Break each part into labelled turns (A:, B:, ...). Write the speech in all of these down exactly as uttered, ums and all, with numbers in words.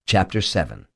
A: Chapter seven.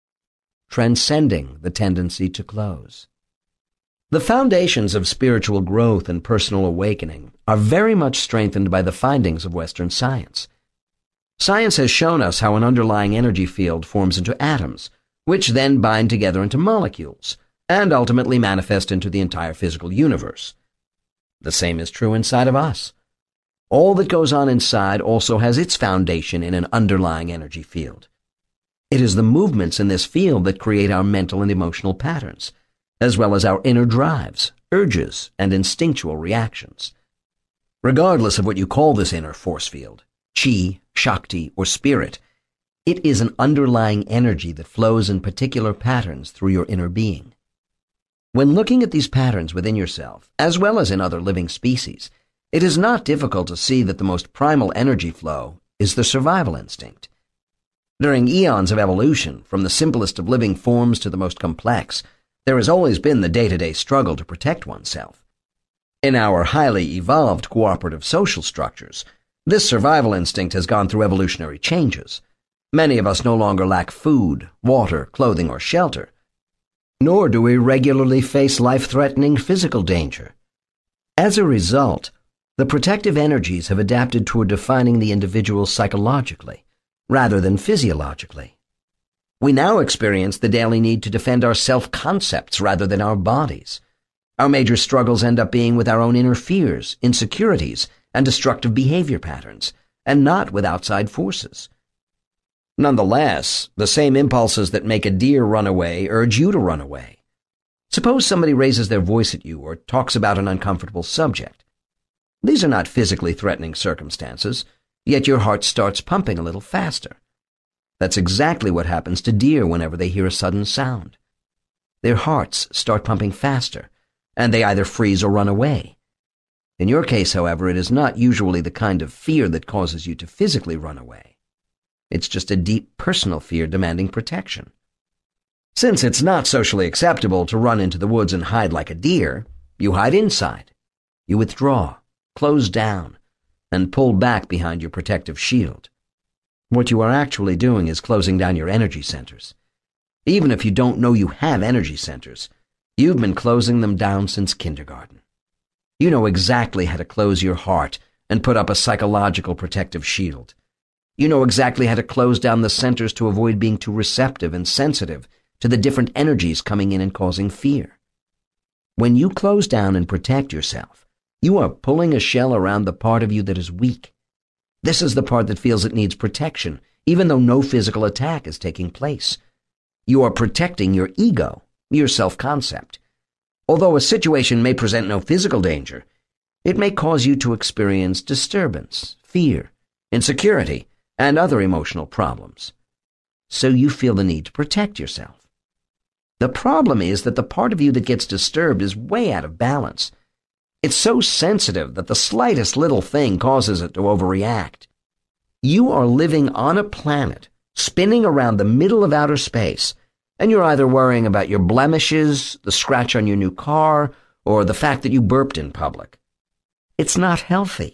A: Transcending the Tendency to Close. The foundations of spiritual growth and personal awakening are very much strengthened by the findings of Western science. Science has shown us how an underlying energy field forms into atoms, which then bind together into molecules, and ultimately manifest into the entire physical universe. The same is true inside of us. All that goes on inside also has its foundation in an underlying energy field. It is the movements in this field that create our mental and emotional patterns, as well as our inner drives, urges, and instinctual reactions. Regardless of what you call this inner force field, chi, shakti, or spirit, it is an underlying energy that flows in particular patterns through your inner being. When looking at these patterns within yourself, as well as in other living species, it is not difficult to see that the most primal energy flow is the survival instinct. During eons of evolution, from the simplest of living forms to the most complex, there has always been the day-to-day struggle to protect oneself. In our highly evolved cooperative social structures, this survival instinct has gone through evolutionary changes. Many of us no longer lack food, water, clothing, or shelter, nor do we regularly face life-threatening physical danger. As a result, the protective energies have adapted toward defining the individual psychologically, rather than physiologically. We now experience the daily need to defend our self-concepts rather than our bodies. Our major struggles end up being with our own inner fears, insecurities, and destructive behavior patterns, and not with outside forces. Nonetheless, the same impulses that make a deer run away urge you to run away. Suppose somebody raises their voice at you or talks about an uncomfortable subject. These are not physically threatening circumstances, yet your heart starts pumping a little faster. That's exactly what happens to deer whenever they hear a sudden sound. Their hearts start pumping faster, and they either freeze or run away. In your case, however, it is not usually the kind of fear that causes you to physically run away. It's just a deep personal fear demanding protection. Since it's not socially acceptable to run into the woods and hide like a deer, you hide inside. You withdraw, close down, and pull back behind your protective shield. What you are actually doing is closing down your energy centers. Even if you don't know you have energy centers, you've been closing them down since kindergarten. You know exactly how to close your heart and put up a psychological protective shield. You know exactly how to close down the centers to avoid being too receptive and sensitive to the different energies coming in and causing fear. When you close down and protect yourself, you are pulling a shell around the part of you that is weak. This is the part that feels it needs protection, even though no physical attack is taking place. You are protecting your ego, your self-concept. Although a situation may present no physical danger, it may cause you to experience disturbance, fear, insecurity, and other emotional problems. So you feel the need to protect yourself. The problem is that the part of you that gets disturbed is way out of balance. It's so sensitive that the slightest little thing causes it to overreact. You are living on a planet, spinning around the middle of outer space, and you're either worrying about your blemishes, the scratch on your new car, or the fact that you burped in public. It's not healthy.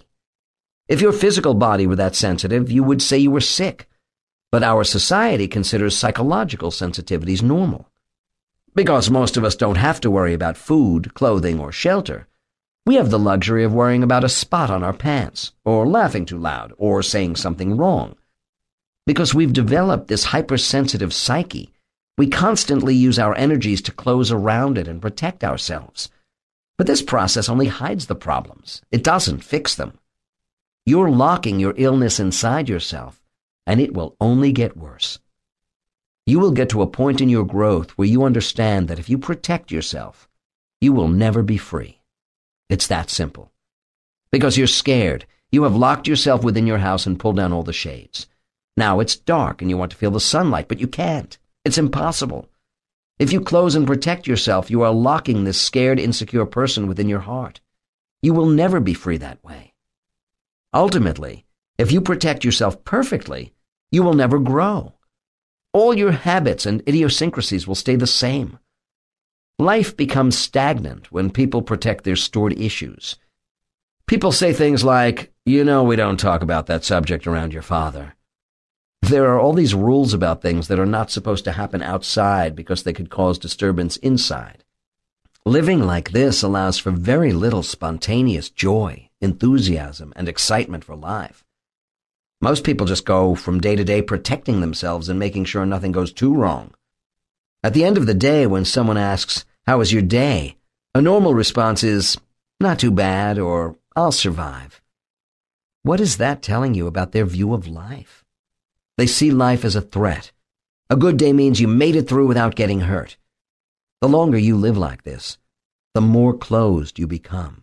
A: If your physical body were that sensitive, you would say you were sick. But our society considers psychological sensitivities normal. Because most of us don't have to worry about food, clothing, or shelter, we have the luxury of worrying about a spot on our pants, or laughing too loud, or saying something wrong. Because we've developed this hypersensitive psyche, we constantly use our energies to close around it and protect ourselves. But this process only hides the problems. It doesn't fix them. You're locking your illness inside yourself, and it will only get worse. You will get to a point in your growth where you understand that if you protect yourself, you will never be free. It's that simple. Because you're scared, you have locked yourself within your house and pulled down all the shades. Now it's dark and you want to feel the sunlight, but you can't. It's impossible. If you close and protect yourself, you are locking this scared, insecure person within your heart. You will never be free that way. Ultimately, if you protect yourself perfectly, you will never grow. All your habits and idiosyncrasies will stay the same. Life becomes stagnant when people protect their stored issues. People say things like, "You know we don't talk about that subject around your father." There are all these rules about things that are not supposed to happen outside because they could cause disturbance inside. Living like this allows for very little spontaneous joy, enthusiasm, and excitement for life. Most people just go from day to day protecting themselves and making sure nothing goes too wrong. At the end of the day, when someone asks, "How was your day?" a normal response is, "Not too bad," or "I'll survive." What is that telling you about their view of life? They see life as a threat. A good day means you made it through without getting hurt. The longer you live like this, the more closed you become.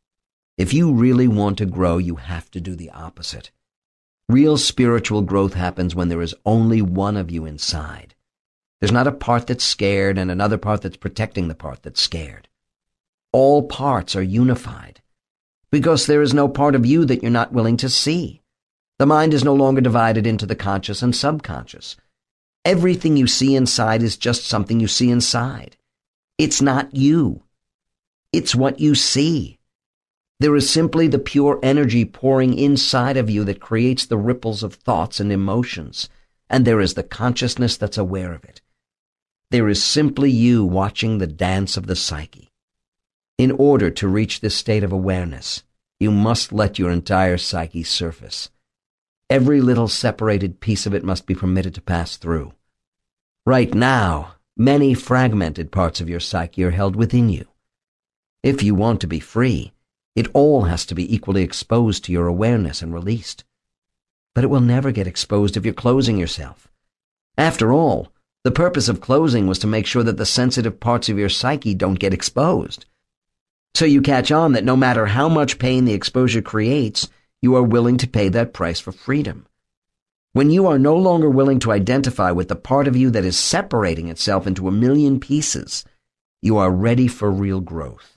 A: If you really want to grow, you have to do the opposite. Real spiritual growth happens when there is only one of you inside. There's not a part that's scared and another part that's protecting the part that's scared. All parts are unified because there is no part of you that you're not willing to see. The mind is no longer divided into the conscious and subconscious. Everything you see inside is just something you see inside. It's not you. It's what you see. There is simply the pure energy pouring inside of you that creates the ripples of thoughts and emotions, and there is the consciousness that's aware of it. There is simply you watching the dance of the psyche. In order to reach this state of awareness, you must let your entire psyche surface. Every little separated piece of it must be permitted to pass through. Right now, many fragmented parts of your psyche are held within you. If you want to be free, it all has to be equally exposed to your awareness and released. But it will never get exposed if you're closing yourself. After all, the purpose of closing was to make sure that the sensitive parts of your psyche don't get exposed. So you catch on that no matter how much pain the exposure creates, you are willing to pay that price for freedom. When you are no longer willing to identify with the part of you that is separating itself into a million pieces, you are ready for real growth.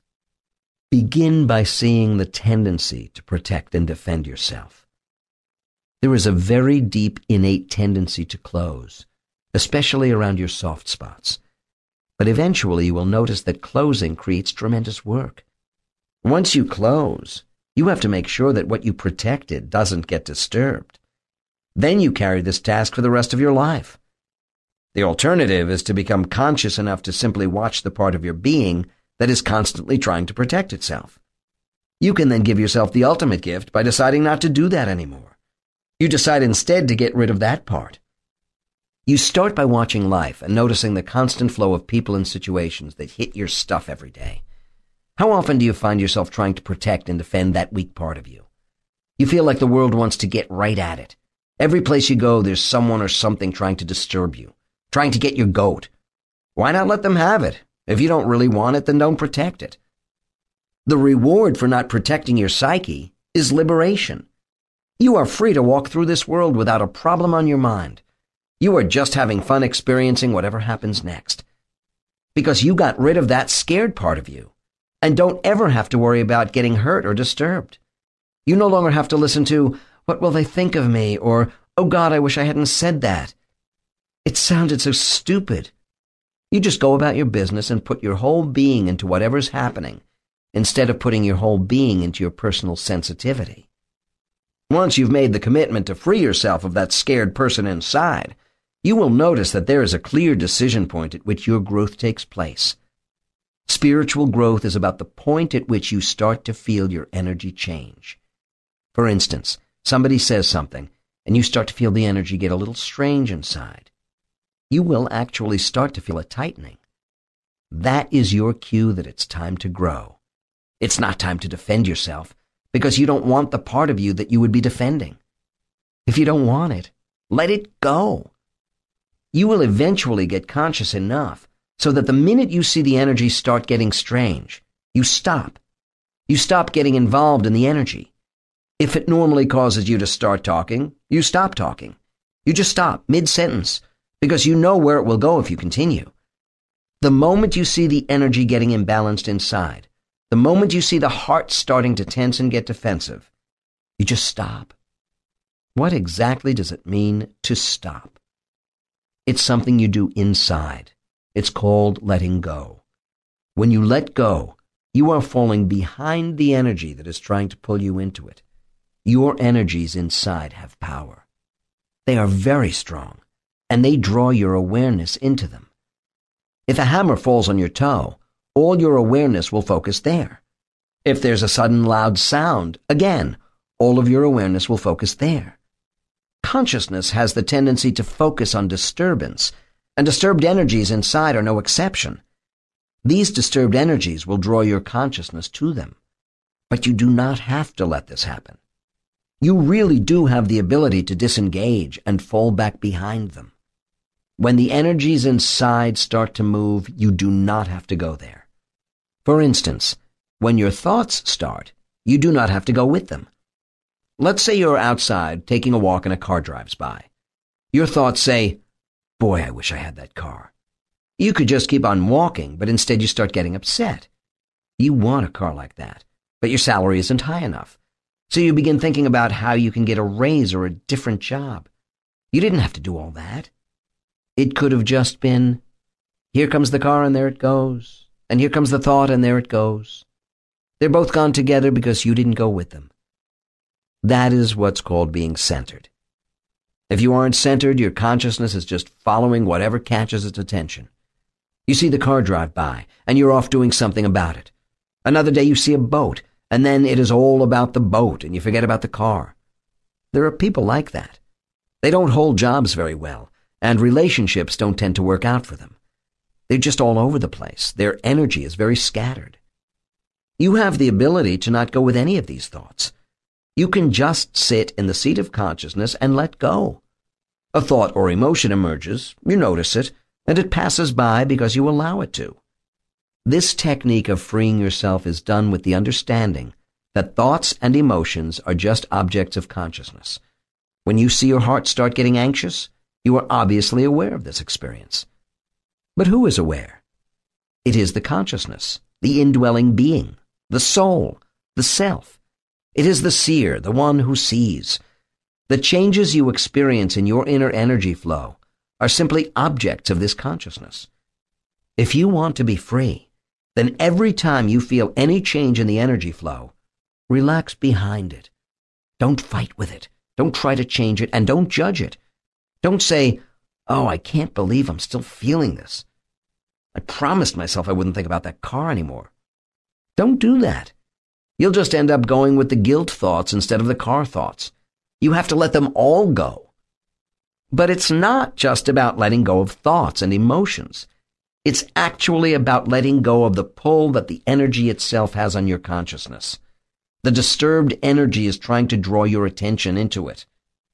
A: Begin by seeing the tendency to protect and defend yourself. There is a very deep innate tendency to close, especially around your soft spots. But eventually you will notice that closing creates tremendous work. Once you close, you have to make sure that what you protected doesn't get disturbed. Then you carry this task for the rest of your life. The alternative is to become conscious enough to simply watch the part of your being that is constantly trying to protect itself. You can then give yourself the ultimate gift by deciding not to do that anymore. You decide instead to get rid of that part. You start by watching life and noticing the constant flow of people and situations that hit your stuff every day. How often do you find yourself trying to protect and defend that weak part of you? You feel like the world wants to get right at it. Every place you go, there's someone or something trying to disturb you, trying to get your goat. Why not let them have it? If you don't really want it, then don't protect it. The reward for not protecting your psyche is liberation. You are free to walk through this world without a problem on your mind. You are just having fun experiencing whatever happens next. Because you got rid of that scared part of you, and don't ever have to worry about getting hurt or disturbed. You no longer have to listen to, "What will they think of me?" or, "Oh God, I wish I hadn't said that." It sounded so stupid. You just go about your business and put your whole being into whatever's happening, instead of putting your whole being into your personal sensitivity. Once you've made the commitment to free yourself of that scared person inside, you will notice that there is a clear decision point at which your growth takes place. Spiritual growth is about the point at which you start to feel your energy change. For instance, somebody says something, and you start to feel the energy get a little strange inside. You will actually start to feel a tightening. That is your cue that it's time to grow. It's not time to defend yourself, because you don't want the part of you that you would be defending. If you don't want it, let it go. You will eventually get conscious enough so that the minute you see the energy start getting strange, you stop. You stop getting involved in the energy. If it normally causes you to start talking, you stop talking. You just stop mid-sentence because you know where it will go if you continue. The moment you see the energy getting imbalanced inside, the moment you see the heart starting to tense and get defensive, you just stop. What exactly does it mean to stop? It's something you do inside. It's called letting go. When you let go, you are falling behind the energy that is trying to pull you into it. Your energies inside have power. They are very strong, and they draw your awareness into them. If a hammer falls on your toe, all your awareness will focus there. If there's a sudden loud sound, again, all of your awareness will focus there. Consciousness has the tendency to focus on disturbance, and disturbed energies inside are no exception. These disturbed energies will draw your consciousness to them. But you do not have to let this happen. You really do have the ability to disengage and fall back behind them. When the energies inside start to move, you do not have to go there. For instance, when your thoughts start, you do not have to go with them. Let's say you're outside taking a walk and a car drives by. Your thoughts say, "Boy, I wish I had that car." You could just keep on walking, but instead you start getting upset. You want a car like that, but your salary isn't high enough. So you begin thinking about how you can get a raise or a different job. You didn't have to do all that. It could have just been, here comes the car and there it goes, and here comes the thought and there it goes. They're both gone together because you didn't go with them. That is what's called being centered. If you aren't centered, your consciousness is just following whatever catches its attention. You see the car drive by, and you're off doing something about it. Another day you see a boat, and then it is all about the boat, and you forget about the car. There are people like that. They don't hold jobs very well, and relationships don't tend to work out for them. They're just all over the place. Their energy is very scattered. You have the ability to not go with any of these thoughts. You can just sit in the seat of consciousness and let go. A thought or emotion emerges, you notice it, and it passes by because you allow it to. This technique of freeing yourself is done with the understanding that thoughts and emotions are just objects of consciousness. When you see your heart start getting anxious, you are obviously aware of this experience. But who is aware? It is the consciousness, the indwelling being, the soul, the self. It is the seer, the one who sees. The changes you experience in your inner energy flow are simply objects of this consciousness. If you want to be free, then every time you feel any change in the energy flow, relax behind it. Don't fight with it. Don't try to change it, and don't judge it. Don't say, "Oh, I can't believe I'm still feeling this. I promised myself I wouldn't think about that car anymore." Don't do that. You'll just end up going with the guilt thoughts instead of the car thoughts. You have to let them all go. But it's not just about letting go of thoughts and emotions. It's actually about letting go of the pull that the energy itself has on your consciousness. The disturbed energy is trying to draw your attention into it.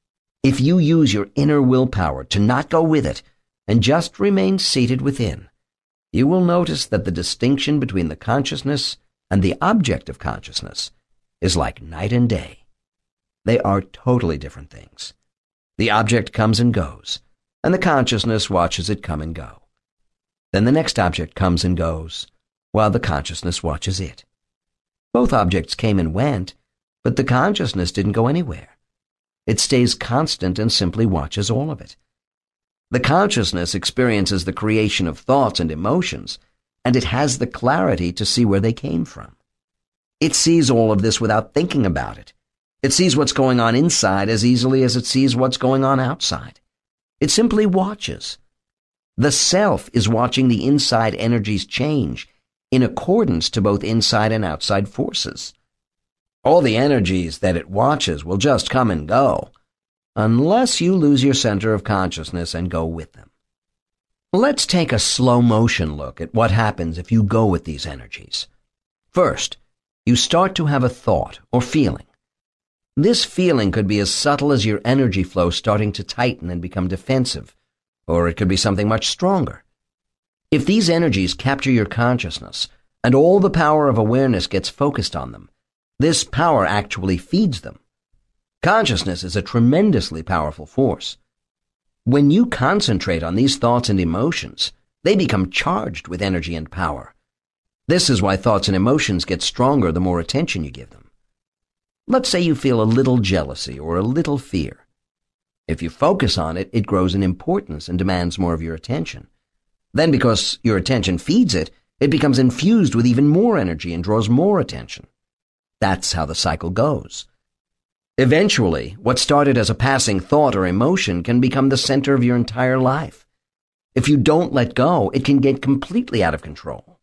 A: If you use your inner willpower to not go with it and just remain seated within, you will notice that the distinction between the consciousness and the object of consciousness is like night and day. They are totally different things. The object comes and goes, and the consciousness watches it come and go. Then the next object comes and goes, while the consciousness watches it. Both objects came and went, but the consciousness didn't go anywhere. It stays constant and simply watches all of it. The consciousness experiences the creation of thoughts and emotions, and it has the clarity to see where they came from. It sees all of this without thinking about it. It sees what's going on inside as easily as it sees what's going on outside. It simply watches. The self is watching the inside energies change in accordance to both inside and outside forces. All the energies that it watches will just come and go, unless you lose your center of consciousness and go with them. Let's take a slow motion look at what happens if you go with these energies. First, you start to have a thought or feeling. This feeling could be as subtle as your energy flow starting to tighten and become defensive, or it could be something much stronger. If these energies capture your consciousness and all the power of awareness gets focused on them, this power actually feeds them. Consciousness is a tremendously powerful force. When you concentrate on these thoughts and emotions, they become charged with energy and power. This is why thoughts and emotions get stronger the more attention you give them. Let's say you feel a little jealousy or a little fear. If you focus on it, it grows in importance and demands more of your attention. Then, because your attention feeds it, it becomes infused with even more energy and draws more attention. That's how the cycle goes. Eventually, what started as a passing thought or emotion can become the center of your entire life. If you don't let go, it can get completely out of control.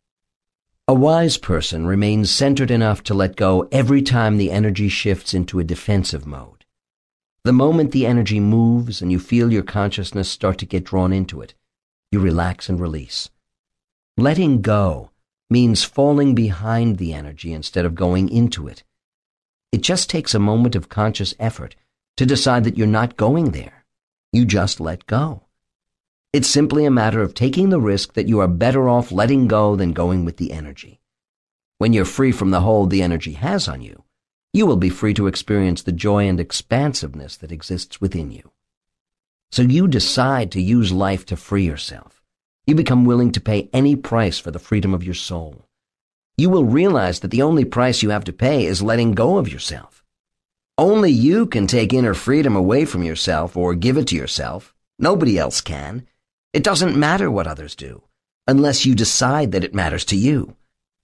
A: A wise person remains centered enough to let go every time the energy shifts into a defensive mode. The moment the energy moves and you feel your consciousness start to get drawn into it, you relax and release. Letting go means falling behind the energy instead of going into it. It just takes a moment of conscious effort to decide that you're not going there. You just let go. It's simply a matter of taking the risk that you are better off letting go than going with the energy. When you're free from the hold the energy has on you, you will be free to experience the joy and expansiveness that exists within you. So you decide to use life to free yourself. You become willing to pay any price for the freedom of your soul. You will realize that the only price you have to pay is letting go of yourself. Only you can take inner freedom away from yourself or give it to yourself. Nobody else can. It doesn't matter what others do, unless you decide that it matters to you.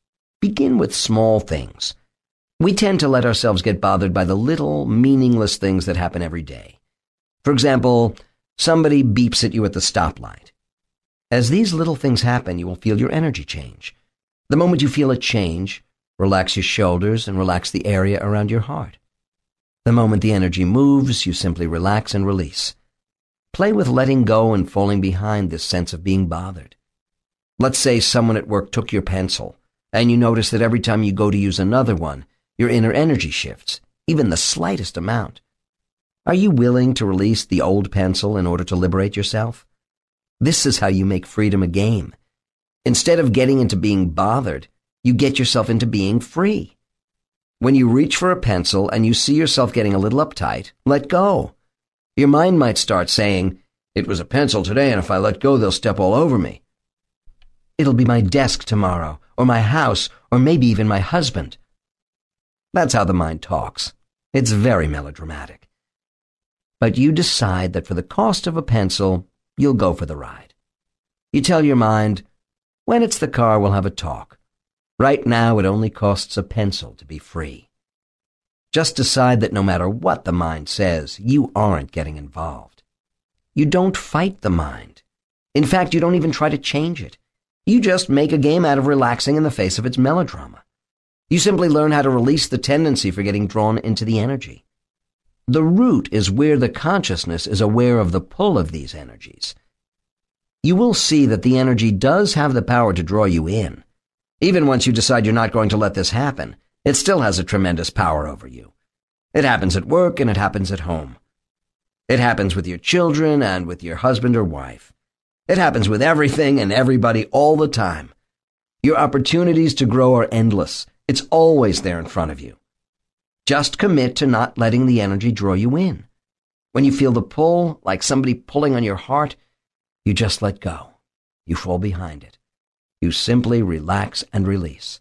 A: Begin with small things. We tend to let ourselves get bothered by the little, meaningless things that happen every day. For example, somebody beeps at you at the stoplight. As these little things happen, you will feel your energy change. The moment you feel a change, relax your shoulders and relax the area around your heart. The moment the energy moves, you simply relax and release. Play with letting go and falling behind this sense of being bothered. Let's say someone at work took your pencil, and you notice that every time you go to use another one, your inner energy shifts, even the slightest amount. Are you willing to release the old pencil in order to liberate yourself? This is how you make freedom a game. Instead of getting into being bothered, you get yourself into being free. When you reach for a pencil and you see yourself getting a little uptight, let go. Your mind might start saying, "It was a pencil today, and if I let go, they'll step all over me. It'll be my desk tomorrow, or my house, or maybe even my husband." That's how the mind talks. It's very melodramatic. But you decide that for the cost of a pencil, you'll go for the ride. You tell your mind, "When it's the car, we'll have a talk. Right now, it only costs a pencil to be free." Just decide that no matter what the mind says, you aren't getting involved. You don't fight the mind. In fact, you don't even try to change it. You just make a game out of relaxing in the face of its melodrama. You simply learn how to release the tendency for getting drawn into the energy. The root is where the consciousness is aware of the pull of these energies. You will see that the energy does have the power to draw you in. Even once you decide you're not going to let this happen, it still has a tremendous power over you. It happens at work and it happens at home. It happens with your children and with your husband or wife. It happens with everything and everybody all the time. Your opportunities to grow are endless. It's always there in front of you. Just commit to not letting the energy draw you in. When you feel the pull, like somebody pulling on your heart, you just let go. You fall behind it. You simply relax and release.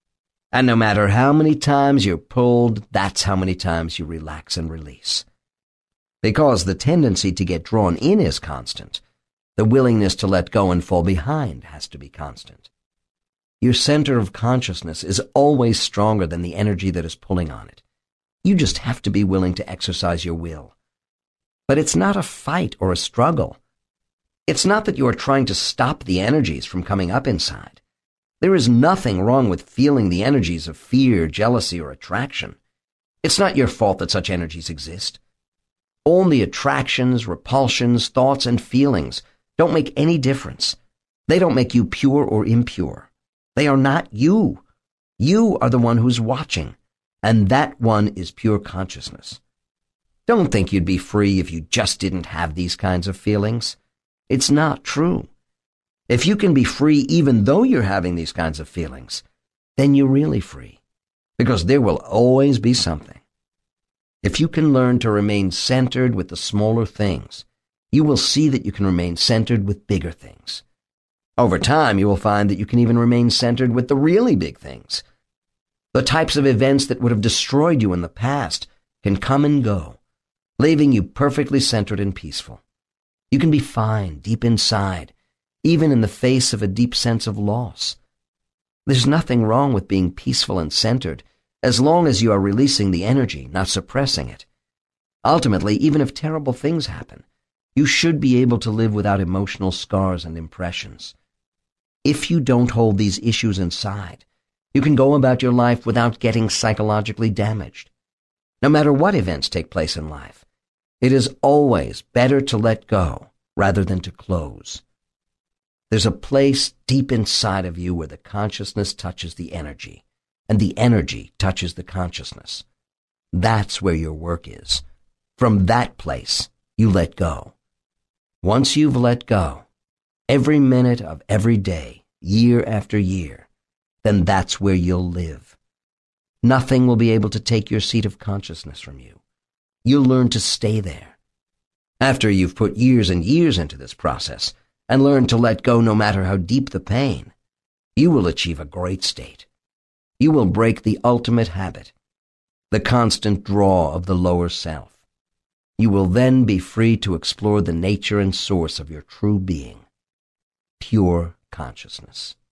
A: And no matter how many times you're pulled, that's how many times you relax and release. Because the tendency to get drawn in is constant, the willingness to let go and fall behind has to be constant. Your center of consciousness is always stronger than the energy that is pulling on it. You just have to be willing to exercise your will. But it's not a fight or a struggle. It's not that you are trying to stop the energies from coming up inside. There is nothing wrong with feeling the energies of fear, jealousy, or attraction. It's not your fault that such energies exist. All the attractions, repulsions, thoughts, and feelings don't make any difference. They don't make you pure or impure. They are not you. You are the one who's watching, and that one is pure consciousness. Don't think you'd be free if you just didn't have these kinds of feelings. It's not true. If you can be free even though you're having these kinds of feelings, then you're really free, because there will always be something. If you can learn to remain centered with the smaller things, you will see that you can remain centered with bigger things. Over time, you will find that you can even remain centered with the really big things. The types of events that would have destroyed you in the past can come and go, leaving you perfectly centered and peaceful. You can be fine deep inside, even in the face of a deep sense of loss. There's nothing wrong with being peaceful and centered, as long as you are releasing the energy, not suppressing it. Ultimately, even if terrible things happen, you should be able to live without emotional scars and impressions. If you don't hold these issues inside, you can go about your life without getting psychologically damaged. No matter what events take place in life, it is always better to let go rather than to close. There's a place deep inside of you where the consciousness touches the energy, and the energy touches the consciousness. That's where your work is. From that place, you let go. Once you've let go, every minute of every day, year after year, then that's where you'll live. Nothing will be able to take your seat of consciousness from you. You'll learn to stay there. After you've put years and years into this process and learned to let go no matter how deep the pain, you will achieve a great state. You will break the ultimate habit, the constant draw of the lower self. You will then be free to explore the nature and source of your true being, pure consciousness.